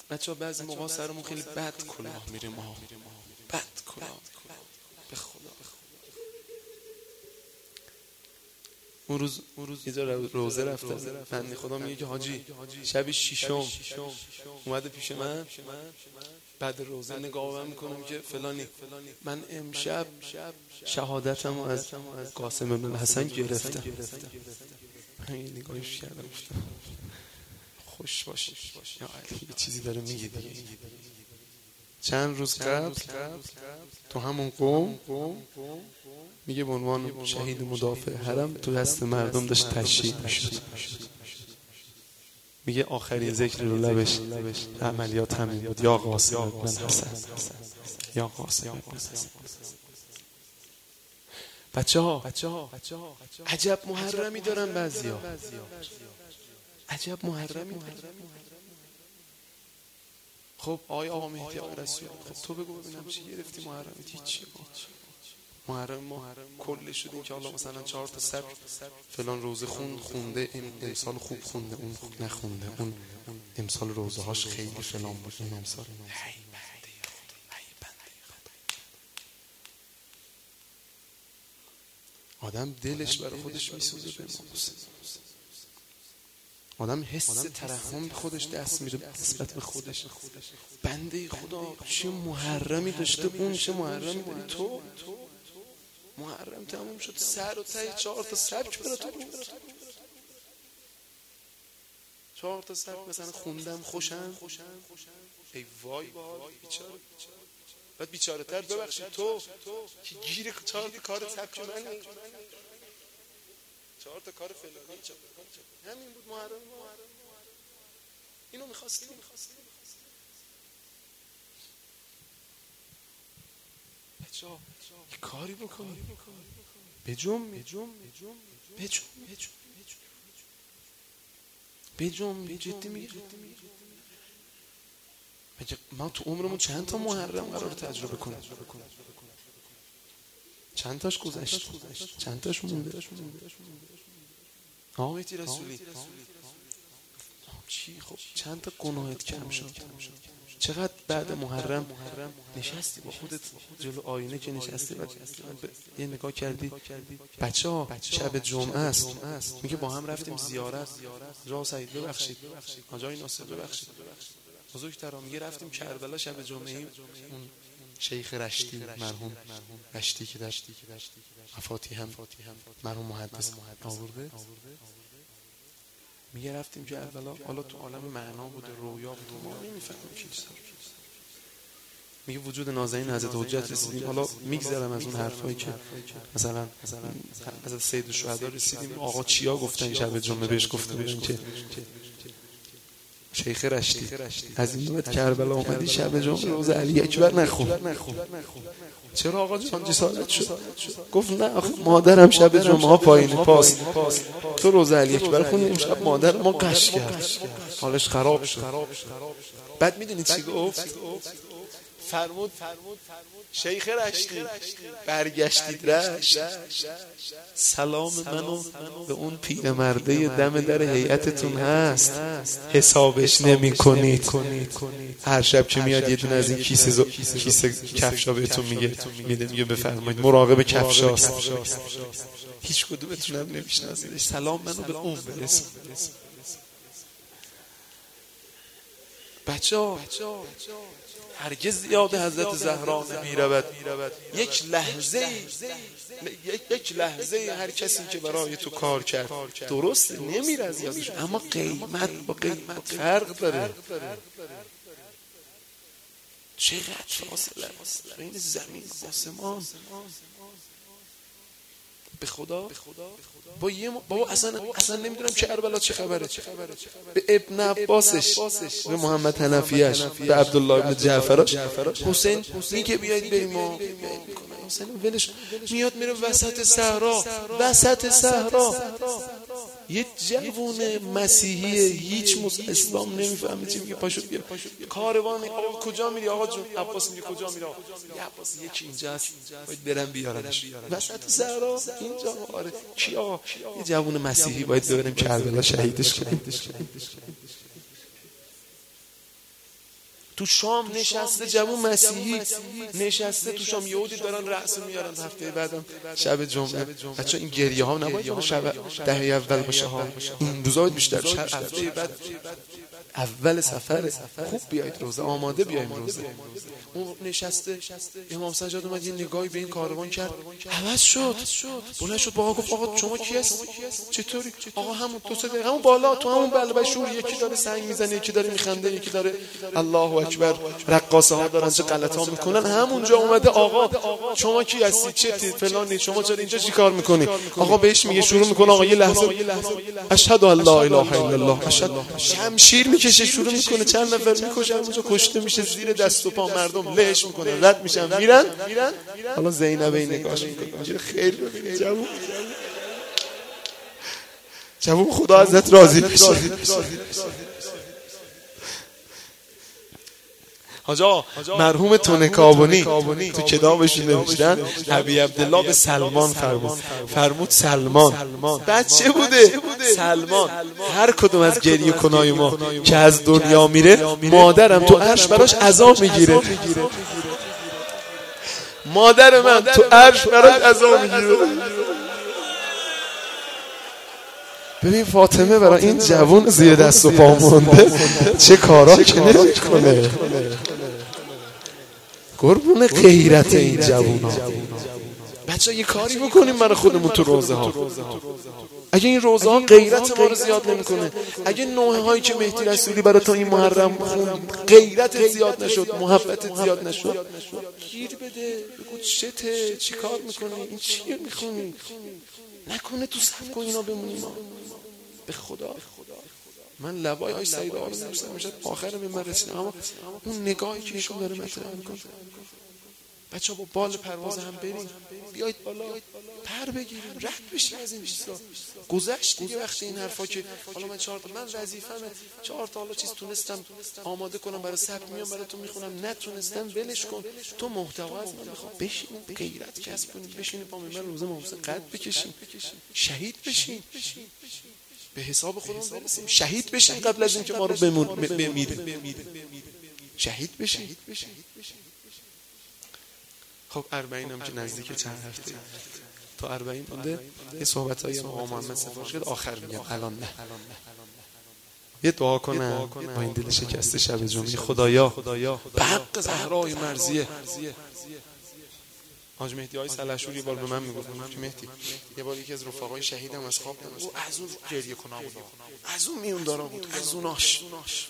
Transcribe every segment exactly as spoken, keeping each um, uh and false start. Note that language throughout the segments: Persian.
بچه‌ها بعضی موقع سرمون خیلی بد کلاه میره، ما بد کلاه به خدا. اون روز اون روز یه جا روزه رفتم، بنده خدا میگه که حاجی شب ششم اومده پیش من، بعد روزه نگاه من میکنم که فلانی، من امشب شهادتمو از قاسم بن حسن گرفتم. همین نگاهش کردم گفتم خوش باشی یا علی، یه چیزی داره میگه دیگه. چند روز قبل تو همون قوم میگه به عنوان شهید مدافع حرم تو دست مردم داشت تشییع میشد. میگه آخرین ذکر رو لبش عملیات همین بود، یا قاسم بن حسن، یا قاسم بن حسن. بچه ها عجب محرمی دارن بعضیا، عجب محرمی دارن. خب آقای آقا مهدی آقا رسول، خب تو بگو ببینم چی گرفتی محرمی؟ هیچی. محرم ما کلش شدیم که حالا مثلا چهار تا سبک فلان روزه خون خونده، این امسال خوب خونده، اون خوب نخونده، اون امسال روزه هاش خیلی فلان بود، این امسال آدم دلش برای خودش میسوزه به موسی. آدم حس ترحم به خودش دست میره نسبت به خودش. بنده خدا چه محرمی داشته اون، چه محرمی داری تو. محرم تموم شد، سر و ته چهار تا سبک برای تو بود. چهار تا سبک مثلا خوندم خوشم، ای وای بیچاره. بعد بیچاره تر ببخشید تو که گیر چهار تا کار سبک منی، چهار تا کار فلانی، همین بود محرم. اینو می‌خواستی. بچه‌ها یه کاری بکن، بجم بجم بجم بجم جدی میگم. ما تو عمرمون چند تا محرم قرار تجربه کنیم؟ چند تاش گذشت، چند تاش مونده. آقا مهدی رسولی چی؟ خب چند تا گناهت کم شد؟ چقدر بعد محرم نشستی با خودت جلو آینه که نشستی و یه نگاه کردی؟ بچه ها شب جمعه است، میگه با هم رفتیم زیارت، جا سعید ببخشید، آجای ناصر ببخشید، بزرگترا میگه رفتیم کربلا شب جمعه، اون شیخ رشتی مرحوم رشتی که در مفاتی هم مرحوم محدث آورده، میگه رفتیم کربلا، حالا تو عالم معنا بوده، رویا بوده، ما نمیفهمیم چیزا. میگه وجود نازنین حضرت حجت رسیدیم. حالا میگذرم از اون حرفایی که مثلا حضرت سید الشهدا رسیدیم، آقا چیا گفتن شب جمعه بهش گفته بودن که شیخ رشتی از این بعد کربلا اومدی شب جمعه روز علی اکبر نخون. چرا آقا جان جسارت شد؟ گفت نه آخه مادرم شب جمعه ها پایین پاس، تو روز علی اکبر خونی، امشب مادر ما قش کرد، حالش خراب شد. بعد میدونید چی گفت؟ فرمود شیخ رشتی برگشتید رشت، سلام منو به اون پیرمرده دم در هیئتتون هست، حسابش نمی کنید. هر شب که میاد یه دونه از این کیسه زو... کیسه کفشا بهتون میگه میده، میگه بفرمایید مراقب کفشاست، هیچ کدومتون هم نمیشناسیدش، سلام منو به اون برسون. بچه‌ها هرگز یاد حضرت زهرا نمی رود. یک لحظه یک لحظه هر کسی که برای تو کار کرد درست نمیره از یادش، اما قیمت با قیمت فرق داره. چقدر فاصله بین زمین و آسمان. به خدا با یه بابا اصلا اصلا نمیدونم کربلا چه خبره. به ابن عباسش، به محمد حنفیش، به عبدالله ابن جعفرش، حسین میگه بیایید بریم ما حسین ولش، میاد میره وسط صحرا، وسط صحرا یه جوون مسیحی هیچ موس اسلام نمیفهمه چی میگه، پاشو بیا کاروان. آقا کجا میری آقا جون؟ عباس میگه کجا میری؟ یا عباس یکی اینجا هست باید برم بیارمش وسط صحرا اینجا. آره کیا؟ یه جوون مسیحی باید ببریم کربلا شهیدش کنیم. تو شام نشسته جوون مسیحی نشسته تو شام، یهودی دارن رأس میارن. هفته بعدم شب جمعه بچا این گریه ها نباید شب دهه اول باشه ها، این روزا بیشتر. هفته بعد اول سفر خوب بیایید روزه، آماده بیایم روزه. اون نشسته امام سجاد اومد یه نگاهی به این کاروان کرد، عوض شد، بلند شد با آقا گفت آقا شما کی هست؟ چطوری؟ آقا همون دو سه دقیقه همون بالا تو همون بلبشور یکی داره سنگ میزنه، یکی داره میخنده، یکی داره الله اکبر، رقاصه ها دارن چه غلطا میکنن. همونجا اومده آقا شما کی هستی؟ چه فلانی؟ شما چرا اینجا چیکار میکنی؟ آقا بهش میگه، شروع میکنه آقا یه لحظه اشهد ان لا اله الا الله، اشهد، شمشیر میکشه شروع میکنه، چند نفر میکشه، اونجا کشته میشه، زیر دست و پا مردم لهش میکنن، رد میشن میرن. حالا زینب این نگاهش میکنه خیلی ببینید جوون جوون خدا ازت راضی بشه. حاجا مرحوم تونه کابونی تو کتابش نوشتن ابی عبدالله به سلمان فرمود فرمود سلمان بچه بوده، سلمان هر کدوم از گریه کنای ما که از دنیا میره مادرم تو عرش براش عزا میگیره، مادر من تو عرش براش عزا میگیره. ببین فاطمه برای این جوون زیر دست و پا مونده چه کارا که نمیکنه. قربون غیرت این جوونا. بچه یه کاری بکنیم برای خودمون تو روزه ها. اگه این روزه ها غیرت ما رو زیاد نمیکنه، اگه نوحه هایی که مهدی رسولی برای تو این محرم خوند غیرت زیاد نشد، محبت زیاد نشد، گیر بده بگو چته، چی کار میکنی، این چیه میخونی، نکنه تو صف کن اینا بمونیم. به خدا من لبای آی سعید آقا رو نمیشتم میشد آخر به من رسیدم، اما اون نگاهی که ایشون داره مطرح میکنه. بچه با بال پرواز هم بریم، بیایید بالا پر بگیریم، رد بشیم از این چیزا. گذشت دیگه وقتی این حرفا که حالا من چهار تا من وظیفه‌مه چهار تا حالا چیز تونستم آماده کنم برای ثبت، میام براتون میخونم، نتونستم ولش کن. تو محتوا از من میخوام بشینیم غیرت کسب کنیم، بشینیم پا من روزه محسن قد بکشیم، شهید بشیم، به حساب خودمون برسیم، شهید بشیم قبل از اینکه ما رو بمیریم، شهید بشیم. خب اربعین هم که نزدیک چند هفته تا اربعین مونده، یه صحبت های امام محمد سفارش کرد، آخر میگم الان نه، یه دعا کنم با این دل شکسته شب جمعه. خدایا به حق زهرای مرضیه، حاج مهدی های سلحشور یه بار به من میگفت که مهدی یه بار یکی از رفقای شهیدم از خواب بود، از اون گریه کنم بود، از اون میون دارا بود، از اوناش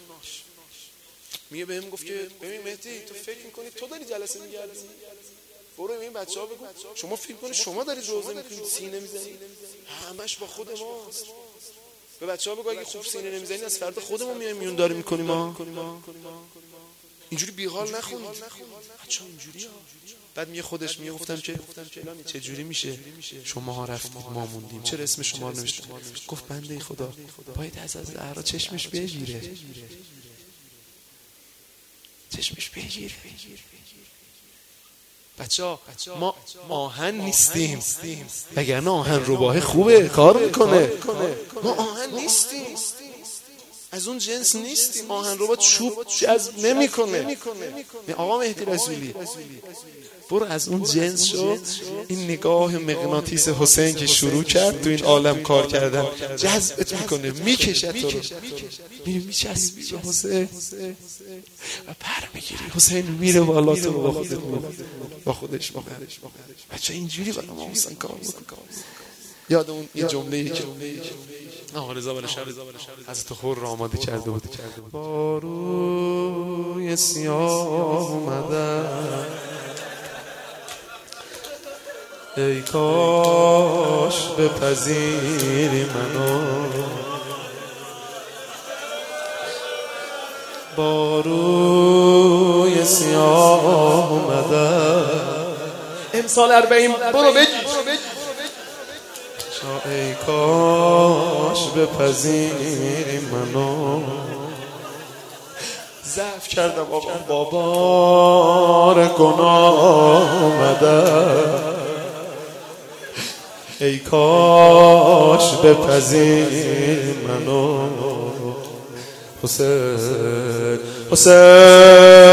میگه بهم گفت که ببین مهدی تو فکر میکنی تو داری جلسه میگردی، برو به این بچه‌ها بگو شما فکر کنید شما دارید روزه میکنید سینه میزنید، همش با خود ماست. به بچه‌ها بگو اگه خوب سینه نمیزنید از فردا خودمون میایم میون داره میکنیم ما. اینجوری بیحال نخونید بچه‌ها اینجوریه. بعد میگه خودش میگه گفتم که چه جوری میشه شما ها رفتید ما موندیم، چرا اسم شما رو نوشتید؟ گفت بنده خدا باید از از زهرا چشمش بگیره، چشمش بگیره. بچه‌ها ما آهن نیستیم، وگرنه آهن روباه خوبه کار میکنه، ما آهن نیستیم، از اون جنس نیستیم. آهن روباه چوب جذب نمیکنه. آقا مهدی رسولی برو از اون جنس شو. این نگاه مغناطیس حسین که شروع کرد تو این عالم کار کردن جذبت میکنه، میکشد تو رو، میری میچسبی به حسین و پر میگیری، حسین میره بالا تو رو با خودت با خودش با خودش بچه اینجوری برای ما حسین کار میکنه. یاد اون یه جمله‌ای که آقا رضا بلشر حضرت خور را آماده کرده بود، با روی سیاه اومده ای کاش بپذیری منو، با روی سیاه اومده امسال اربعین برو بگی ای کاش بپذیری منو، ضعف کردم آقا بابار گناه اومده ای کاش بپذیری منو، حسین حسین